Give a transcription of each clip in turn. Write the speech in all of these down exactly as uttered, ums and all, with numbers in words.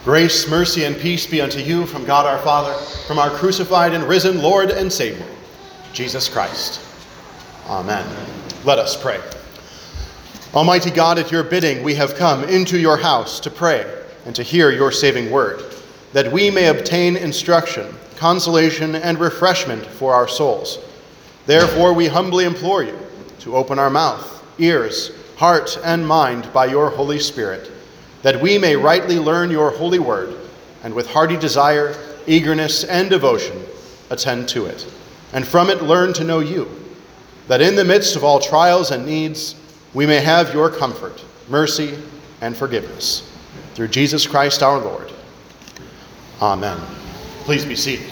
Grace, mercy, and peace be unto you from God our Father, from our crucified and risen Lord and Savior, Jesus Christ. Amen. Let us pray. Almighty God, at your bidding we have come into your house to pray and to hear your saving word, that we may obtain instruction, consolation, and refreshment for our souls. Therefore we humbly implore you to open our mouth, ears, heart, and mind by your Holy Spirit, that we may rightly learn your holy word, and with hearty desire, eagerness, and devotion attend to it, and from it learn to know you, that in the midst of all trials and needs we may have your comfort, mercy, and forgiveness. Through Jesus Christ our Lord. Amen. Please be seated.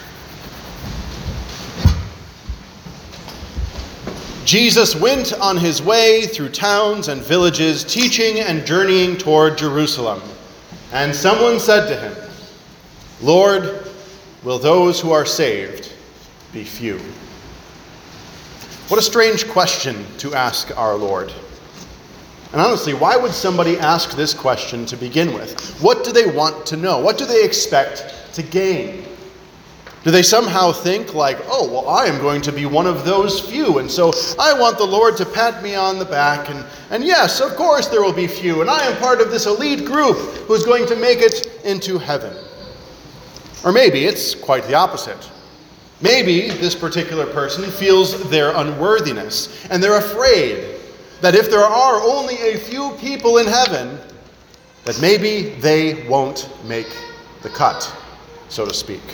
Jesus went on his way through towns and villages, teaching and journeying toward Jerusalem. And someone said to him, "Lord, will those who are saved be few?" What a strange question to ask our Lord. And honestly, why would somebody ask this question to begin with? What do they want to know? What do they expect to gain? Do they somehow think like, oh, well, I am going to be one of those few, and so I want the Lord to pat me on the back, and, and yes, of course there will be few, and I am part of this elite group who's going to make it into heaven. Or maybe it's quite the opposite. Maybe this particular person feels their unworthiness, and they're afraid that if there are only a few people in heaven, that maybe they won't make the cut, so to speak.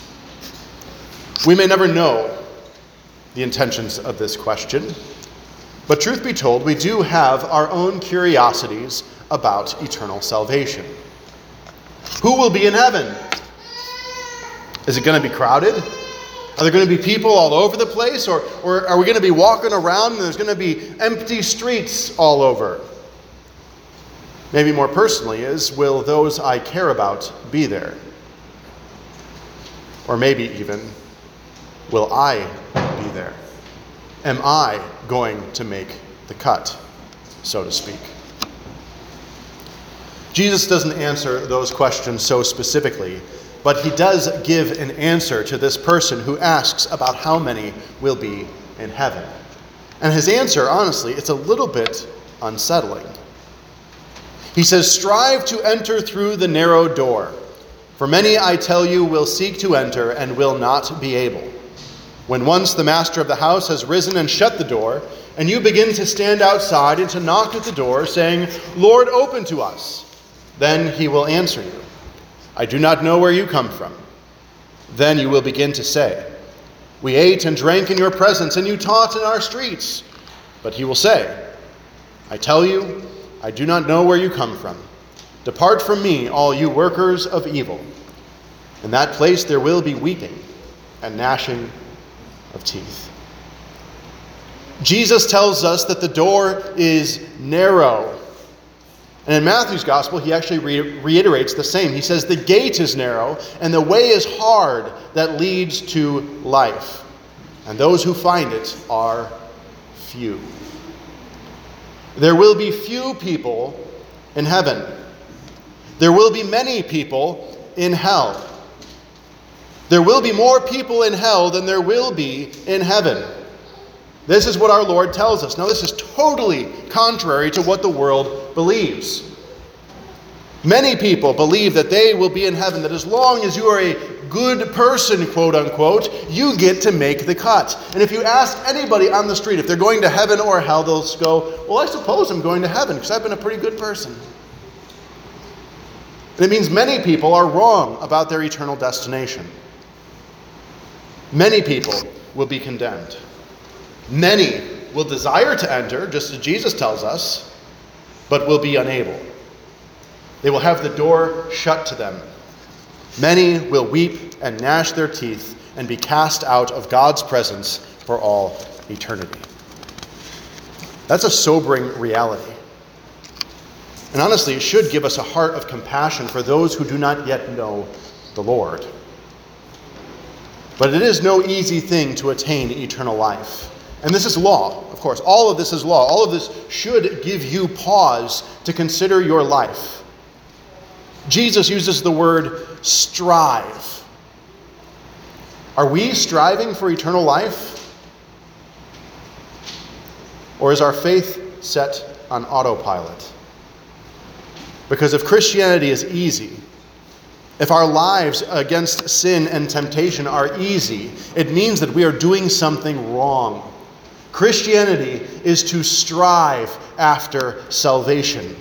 We may never know the intentions of this question, but truth be told, we do have our own curiosities about eternal salvation. Who will be in heaven? Is it going to be crowded? Are there going to be people all over the place? Or, or are we going to be walking around and there's going to be empty streets all over? Maybe more personally is, will those I care about be there? Or maybe even, will I be there? Am I going to make the cut, so to speak? Jesus doesn't answer those questions so specifically, but he does give an answer to this person who asks about how many will be in heaven. And his answer, honestly, it's a little bit unsettling. He says, "Strive to enter through the narrow door, for many, I tell you, will seek to enter and will not be able. When once the master of the house has risen and shut the door, and you begin to stand outside and to knock at the door, saying, 'Lord, open to us,' then he will answer you, 'I do not know where you come from.' Then you will begin to say, 'We ate and drank in your presence, and you taught in our streets.' But he will say, 'I tell you, I do not know where you come from. Depart from me, all you workers of evil.' In that place there will be weeping and gnashing of teeth." Jesus tells us that the door is narrow. And in Matthew's gospel, he actually re- reiterates the same. He says the gate is narrow and the way is hard that leads to life. And those who find it are few. There will be few people in heaven. There will be many people in hell. There will be more people in hell than there will be in heaven. This is what our Lord tells us. Now, this is totally contrary to what the world believes. Many people believe that they will be in heaven, that as long as you are a good person, quote unquote, you get to make the cut. And if you ask anybody on the street if they're going to heaven or hell, they'll go, "Well, I suppose I'm going to heaven because I've been a pretty good person." And it means many people are wrong about their eternal destination. Many people will be condemned. Many will desire to enter, just as Jesus tells us, but will be unable. They will have the door shut to them. Many will weep and gnash their teeth and be cast out of God's presence for all eternity. That's a sobering reality. And honestly, it should give us a heart of compassion for those who do not yet know the Lord. But it is no easy thing to attain eternal life. And this is law, of course. All of this is law. All of this should give you pause to consider your life. Jesus uses the word strive. Are we striving for eternal life? Or is our faith set on autopilot? Because if Christianity is easy, if our lives against sin and temptation are easy, it means that we are doing something wrong. Christianity is to strive after salvation.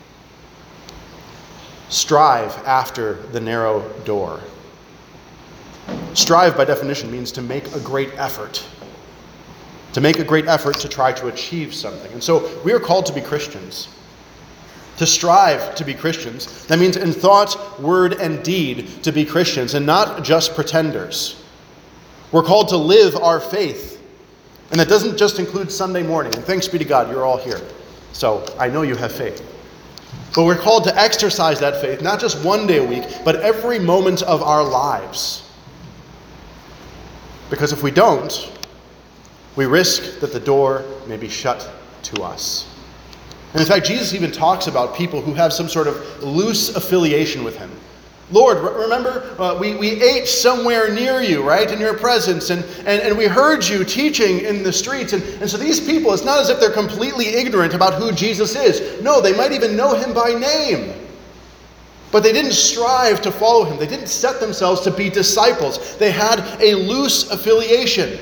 Strive after the narrow door. Strive, by definition, means to make a great effort. To make a great effort to try to achieve something. And so we are called to be Christians. To strive to be Christians. That means in thought, word, and deed to be Christians, and not just pretenders. We're called to live our faith. And that doesn't just include Sunday morning. And thanks be to God, you're all here. So I know you have faith. But we're called to exercise that faith, not just one day a week, but every moment of our lives. Because if we don't, we risk that the door may be shut to us. And in fact, Jesus even talks about people who have some sort of loose affiliation with him. Lord, remember, uh, we, we ate somewhere near you, right, in your presence, and, and, and we heard you teaching in the streets. And, and so these people, it's not as if they're completely ignorant about who Jesus is. No, they might even know him by name. But they didn't strive to follow him. They didn't set themselves to be disciples. They had a loose affiliation.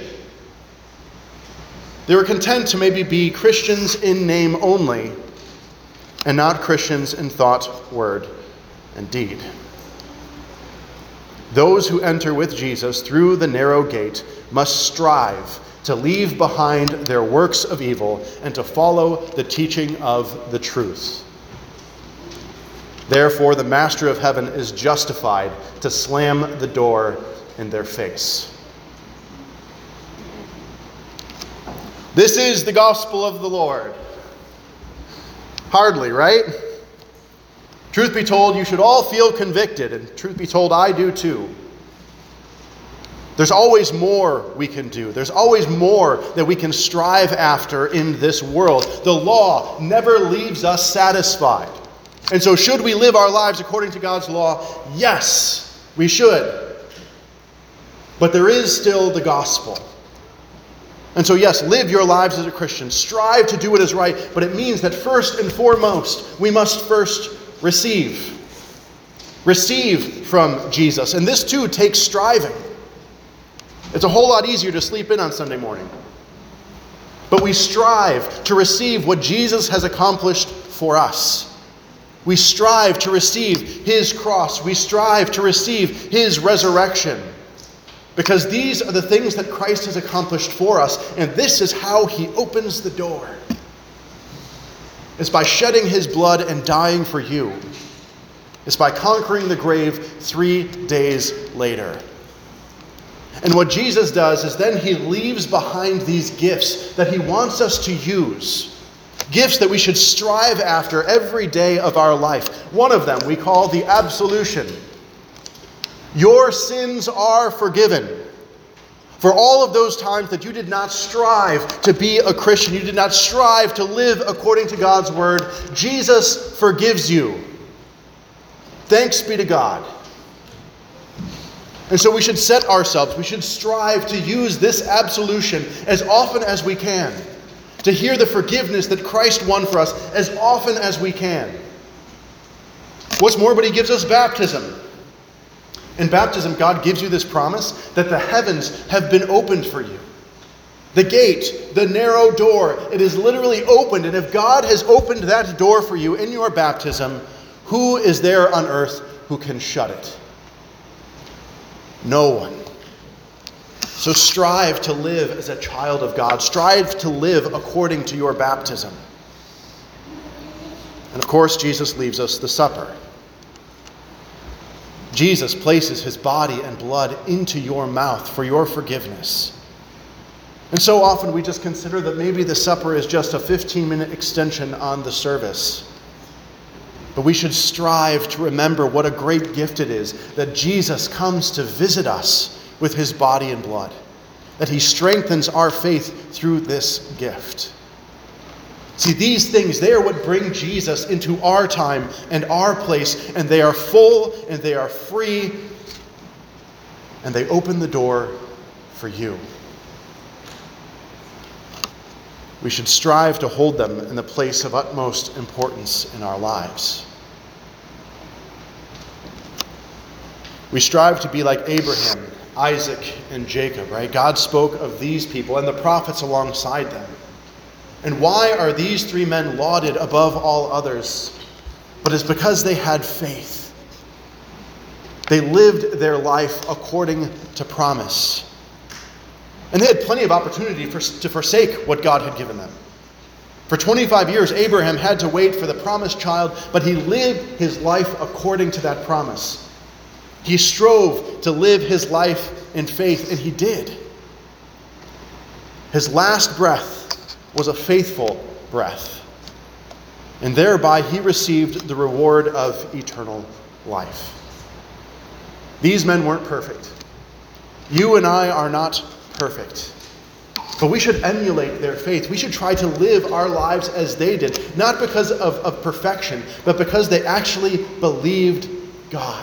They were content to maybe be Christians in name only, and not Christians in thought, word, and deed. Those who enter with Jesus through the narrow gate must strive to leave behind their works of evil and to follow the teaching of the truth. Therefore, the Master of Heaven is justified to slam the door in their face. This is the gospel of the Lord. Hardly, right? Truth be told, you should all feel convicted, and truth be told, I do too. There's always more we can do. There's always more that we can strive after in this world. The law never leaves us satisfied. And so should we live our lives according to God's law? Yes, we should. But there is still the gospel. And so yes, live your lives as a Christian. Strive to do what is right, but it means that first and foremost, we must first receive. Receive from Jesus. And this too takes striving. It's a whole lot easier to sleep in on Sunday morning. But we strive to receive what Jesus has accomplished for us. We strive to receive his cross. We strive to receive his resurrection. Because these are the things that Christ has accomplished for us. And this is how he opens the door. It's by shedding his blood and dying for you. It's by conquering the grave three days later. And what Jesus does is then he leaves behind these gifts that he wants us to use. Gifts that we should strive after every day of our life. One of them we call the absolution. Your sins are forgiven. For all of those times that you did not strive to be a Christian, you did not strive to live according to God's word, Jesus forgives you. Thanks be to God. And so we should set ourselves, we should strive to use this absolution as often as we can. To hear the forgiveness that Christ won for us as often as we can. What's more, but he gives us baptism. In baptism, God gives you this promise that the heavens have been opened for you. The gate, the narrow door, it is literally opened. And if God has opened that door for you in your baptism, who is there on earth who can shut it? No one. So strive to live as a child of God. Strive to live according to your baptism. And of course, Jesus leaves us the supper. Jesus places his body and blood into your mouth for your forgiveness. And so often we just consider that maybe the supper is just a fifteen-minute extension on the service. But we should strive to remember what a great gift it is that Jesus comes to visit us with his body and blood. That he strengthens our faith through this gift. See, these things, they are what bring Jesus into our time and our place, and they are full and they are free, and they open the door for you. We should strive to hold them in the place of utmost importance in our lives. We strive to be like Abraham, Isaac, and Jacob, right? God spoke of these people and the prophets alongside them. And why are these three men lauded above all others? But it's because they had faith. They lived their life according to promise. And they had plenty of opportunity for, to forsake what God had given them. For twenty-five years, Abraham had to wait for the promised child, but he lived his life according to that promise. He strove to live his life in faith, and he did. His last breath was a faithful breath, and thereby he received the reward of eternal life. These men weren't perfect. You and I are not perfect. But we should emulate their faith. We should try to live our lives as they did, not because of, of perfection, but because they actually believed God.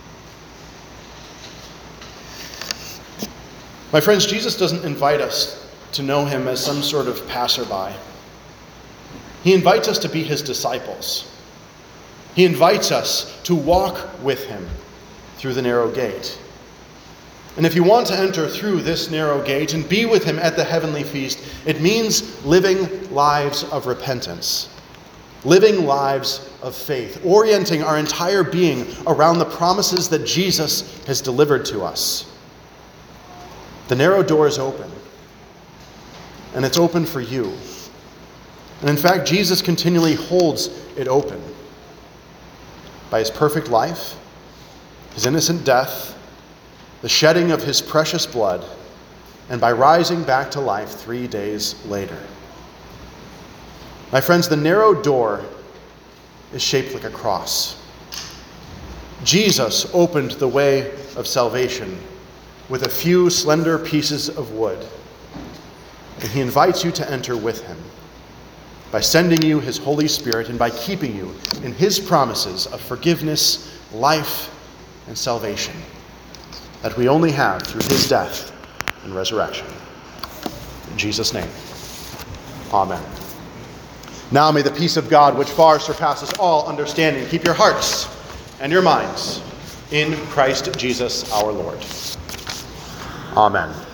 My friends, Jesus doesn't invite us to know him as some sort of passerby. He invites us to be his disciples. He invites us to walk with him through the narrow gate. And if you want to enter through this narrow gate and be with him at the heavenly feast, it means living lives of repentance, living lives of faith, orienting our entire being around the promises that Jesus has delivered to us. The narrow door is open, and it's open for you. And in fact, Jesus continually holds it open by his perfect life, his innocent death, the shedding of his precious blood, and by rising back to life three days later. My friends, the narrow door is shaped like a cross. Jesus opened the way of salvation with a few slender pieces of wood, and he invites you to enter with him by sending you his Holy Spirit and by keeping you in his promises of forgiveness, life, and salvation that we only have through his death and resurrection. In Jesus' name, amen. Now may the peace of God, which far surpasses all understanding, keep your hearts and your minds in Christ Jesus our Lord. Amen.